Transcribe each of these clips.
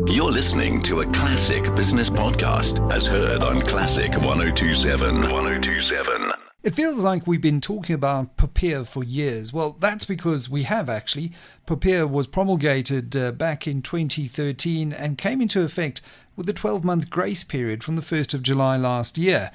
You're listening to a classic business podcast as heard on Classic 102.7. 102.7. It feels like we've been talking about Papier for years. Well, that's because we have actually. Papier was promulgated back in 2013 and came into effect with a 12-month grace period from the 1st of July last year.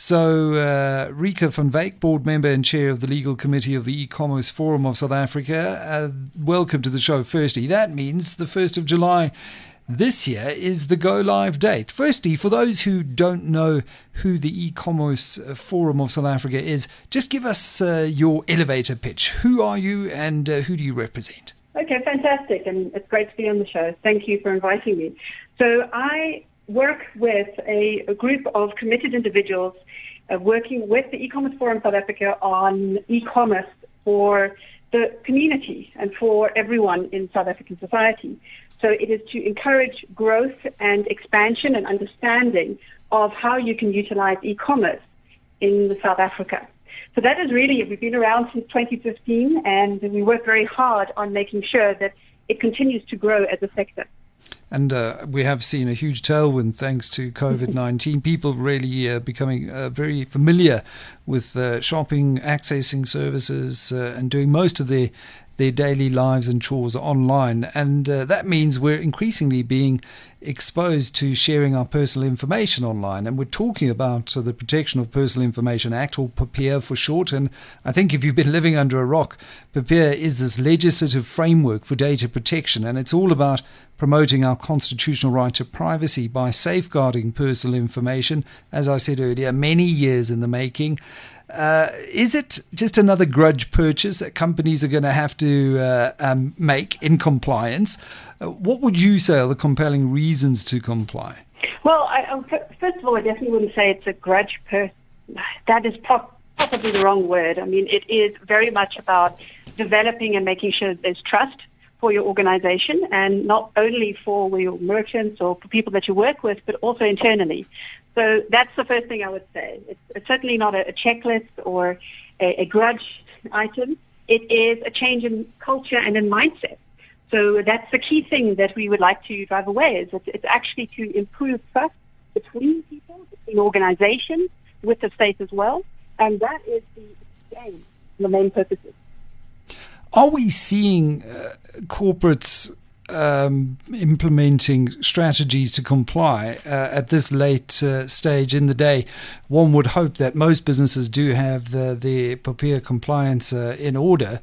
So Rika van Wyk, board member and chair of the legal committee of the E-Commerce Forum of South Africa, welcome to the show firstly. That means the 1st of July this year is the go-live date. Firstly, for those who don't know who the E-Commerce Forum of South Africa is, just give us your elevator pitch. Who are you and who do you represent? Okay, fantastic. And it's great to be on the show. Thank you for inviting me. So I work with a group of committed individuals working with the E-Commerce Forum South Africa on e-commerce for the community and for everyone in South African society. So it is to encourage growth and expansion and understanding of how you can utilize e-commerce in South Africa. So that is really, we've been around since 2015 and we work very hard on making sure that it continues to grow as a sector. And we have seen a huge tailwind thanks to COVID-19. People really becoming very familiar with shopping, accessing services and doing most of their daily lives and chores online. And that means we're increasingly being exposed to sharing our personal information online. And we're talking about the Protection of Personal Information Act, or Papier for short. And I think if you've been living under a rock, Papier is this legislative framework for data protection. And it's all about promoting our constitutional right to privacy by safeguarding personal information. As I said earlier, many years in the making. Is it just another grudge purchase that companies are going to have to make in compliance? What would you say are the compelling reasons to comply? Well, first of all, I definitely wouldn't say it's a grudge purchase. That is probably the wrong word. I mean, it is very much about developing and making sure there's trust for your organization, and not only for your merchants or for people that you work with, but also internally. So that's the first thing I would say. It's certainly not a checklist or a grudge item. It is a change in culture and in mindset. So that's the key thing that we would like to drive away, is it's actually to improve trust between people, between organizations, with the state as well. And that is the aim, the main purposes. Are we seeing corporates implementing strategies to comply at this late stage in the day? One would hope that most businesses do have their Papier compliance in order.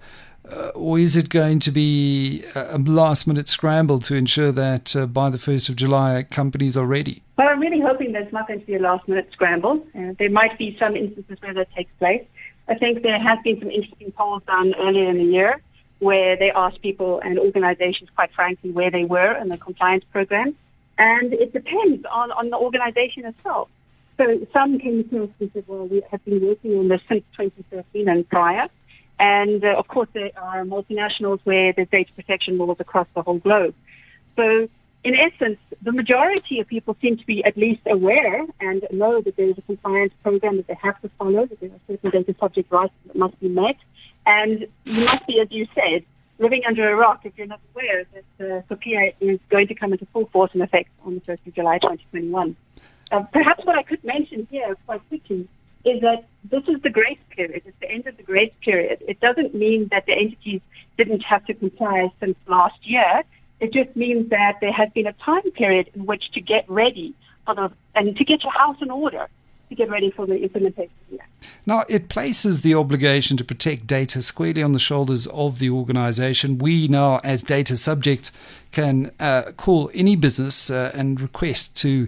Or is it going to be a last-minute scramble to ensure that by the 1st of July companies are ready? Well, I'm really hoping there's not going to be a last-minute scramble. There might be some instances where that takes place. I think there has been some interesting polls done earlier in the year where they asked people and organizations, quite frankly, where they were in the compliance program. And it depends on the organization itself. So some came to us and said, well, we have been working on this since 2013 and prior. And, of course, there are multinationals where there's data protection laws across the whole globe. So, in essence, the majority of people seem to be at least aware and know that there is a compliance program that they have to follow, that there are certain data subject rights that must be met. And you must be, as you said, living under a rock if you're not aware that Papier is going to come into full force and effect on the 1st of July 2021. Perhaps what I could mention here quite quickly is that this is the grace period. It's the end of the grace period. It doesn't mean that the entities didn't have to comply since last year. It just means that there has been a time period in which to get ready and to get your house in order to get ready for the implementation. Now, it places the obligation to protect data squarely on the shoulders of the organization. We now, as data subjects, can call any business and request to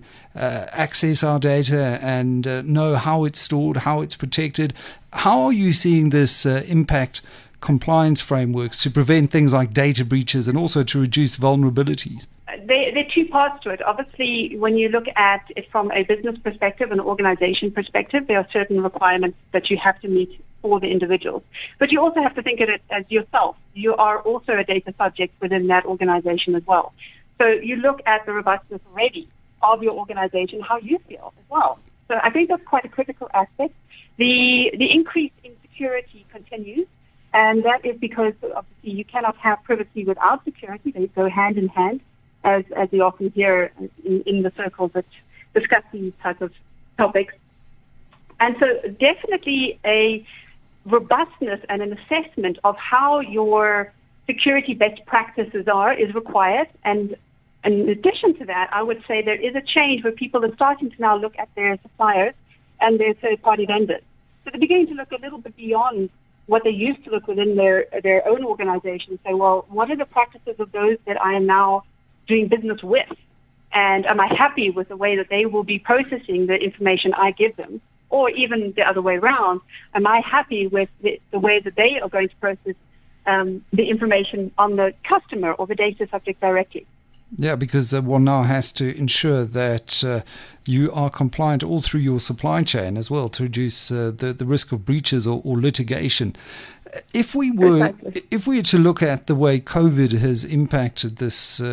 access our data and know how it's stored, how it's protected. How are you seeing this impact compliance frameworks to prevent things like data breaches and also to reduce vulnerabilities? There are two parts to it. Obviously, when you look at it from a business perspective, an organization perspective, there are certain requirements that you have to meet for the individuals. But you also have to think of it as yourself. You are also a data subject within that organization as well. So you look at the robustness already of your organization, how you feel as well. So I think that's quite a critical aspect. The increase in security continues, and that is because obviously you cannot have privacy without security. They go hand in hand. as you often hear in the circles that discuss these types of topics. And so definitely a robustness and an assessment of how your security best practices is required. And in addition to that, I would say there is a change where people are starting to now look at their suppliers and their third-party vendors. So they're beginning to look a little bit beyond what they used to look within their own organization and say, well, what are the practices of those that I am now doing business with? And am I happy with the way that they will be processing the information I give them? Or even the other way around, am I happy with the way that they are going to process the information on the customer or the data subject directly? Yeah, because one now has to ensure that you are compliant all through your supply chain as well to reduce the risk of breaches or litigation. If we were to look at the way COVID has impacted this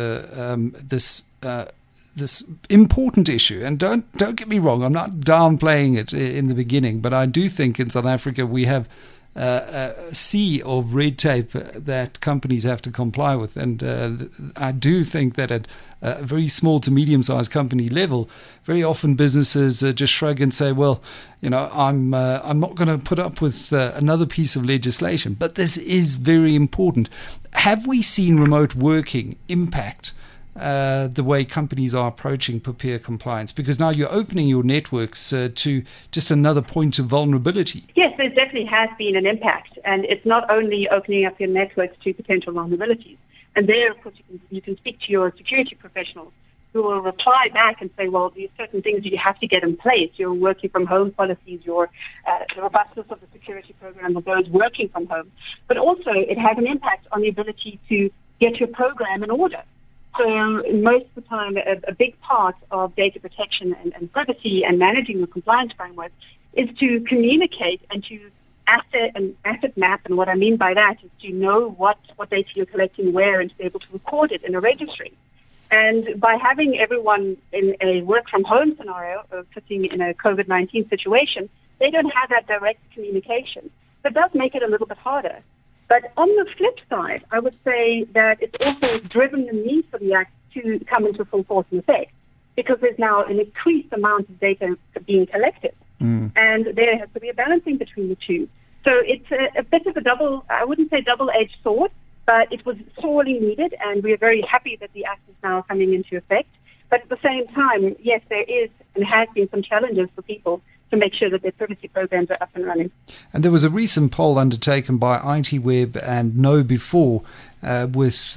important issue, and don't get me wrong, I'm not downplaying it in the beginning, but I do think in South Africa we have a sea of red tape that companies have to comply with, and I do think that at a very small to medium-sized company level, very often businesses just shrug and say, well, I'm not going to put up with another piece of legislation, but this is very important. Have we seen remote working impact the way companies are approaching POPIA compliance? Because now you're opening your networks to just another point of vulnerability. Yes, there definitely has been an impact. And it's not only opening up your networks to potential vulnerabilities. And there, of course, you can speak to your security professionals who will reply back and say, well, these certain things you have to get in place. Your working from home policies, the robustness of the security program of those working from home. But also it has an impact on the ability to get your program in order. So most of the time, a big part of data protection and privacy and managing the compliance framework is to communicate and to asset map. And what I mean by that is to know what data you're collecting where and to be able to record it in a registry. And by having everyone in a work from home scenario or sitting in a COVID-19 situation, they don't have that direct communication. That does make it a little bit harder. But on the flip side, I would say that it's also driven the need for the Act to come into full force and effect because there's now an increased amount of data being collected. And there has to be a balancing between the two. So it's a bit of a I wouldn't say double-edged sword, but it was sorely needed, and we are very happy that the Act is now coming into effect. But at the same time, yes, there is and has been some challenges for people to make sure that their privacy programs are up and running. And there was a recent poll undertaken by ITweb and KnowBe4 with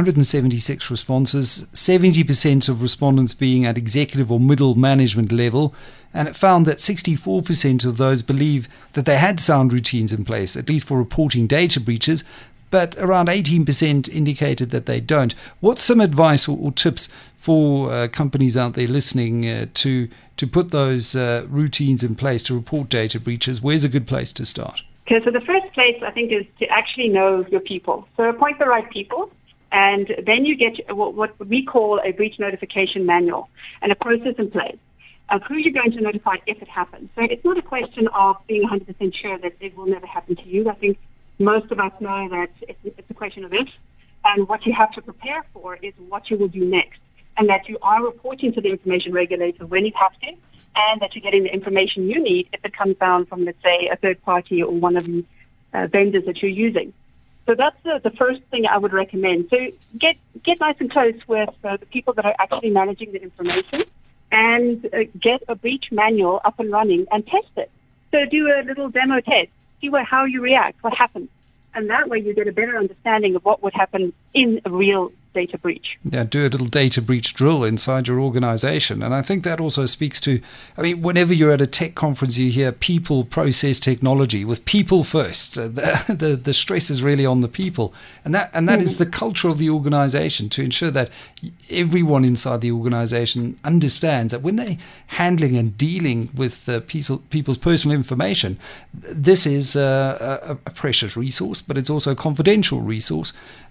176 responses, 70% of respondents being at executive or middle management level, and it found that 64% of those believe that they had sound routines in place, at least for reporting data breaches, but around 18% indicated that they don't. What's some advice or tips for companies out there listening to put those routines in place to report data breaches? Where's a good place to start? Okay, so the first place, I think, is to actually know your people. So appoint the right people, and then you get what we call a breach notification manual and a process in place of who you're going to notify if it happens. So it's not a question of being 100% sure that it will never happen to you. I think most of us know that it's a question of if, and what you have to prepare for is what you will do next, and that you are reporting to the information regulator when you have to, and that you're getting the information you need if it comes down from, let's say, a third party or one of the vendors that you're using. So that's the first thing I would recommend. So get nice and close with the people that are actually managing the information, and get a breach manual up and running and test it. So do a little demo test. See how you react, what happens. And that way you get a better understanding of what would happen in a real data breach. Yeah, do a little data breach drill inside your organization. And I think that also speaks to, whenever you're at a tech conference, you hear people, process, technology, with people first. The stress is really on the people. And that is the culture of the organization, to ensure that everyone inside the organization understands that when they're handling and dealing with people's personal information, this is a precious resource, but it's also a confidential resource.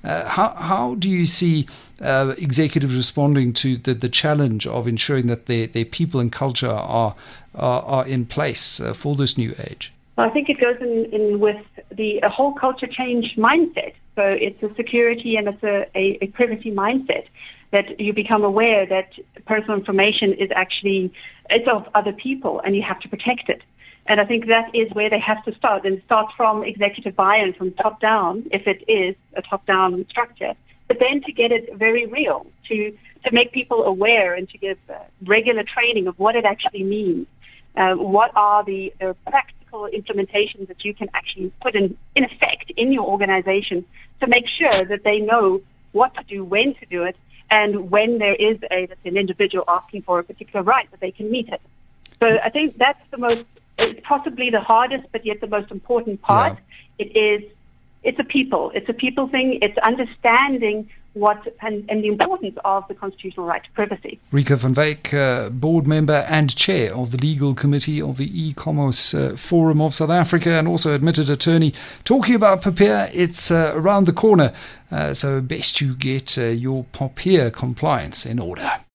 How do you see executives responding to the challenge of ensuring that their people and culture are in place for this new age? Well, I think it goes in with a whole culture change mindset. So it's a security and it's a privacy mindset that you become aware that personal information is actually, it's of other people and you have to protect it. And I think that is where they have to start, and start from executive buy-in, from top down, if it is a top-down structure, but then to get it very real, to make people aware and to give regular training of what it actually means. What are the practical implementations that you can actually put in effect in your organization to make sure that they know what to do, when to do it, and when there is an individual asking for a particular right, that they can meet it. So I think that's it's possibly the hardest, but yet the most important part. Yeah. It's a people thing. It's understanding and the importance of the constitutional right to privacy. Rika van Wyk, board member and chair of the legal committee of the e-commerce forum of South Africa, and also admitted attorney, talking about POPIA. It's around the corner, so best you get your POPIA compliance in order.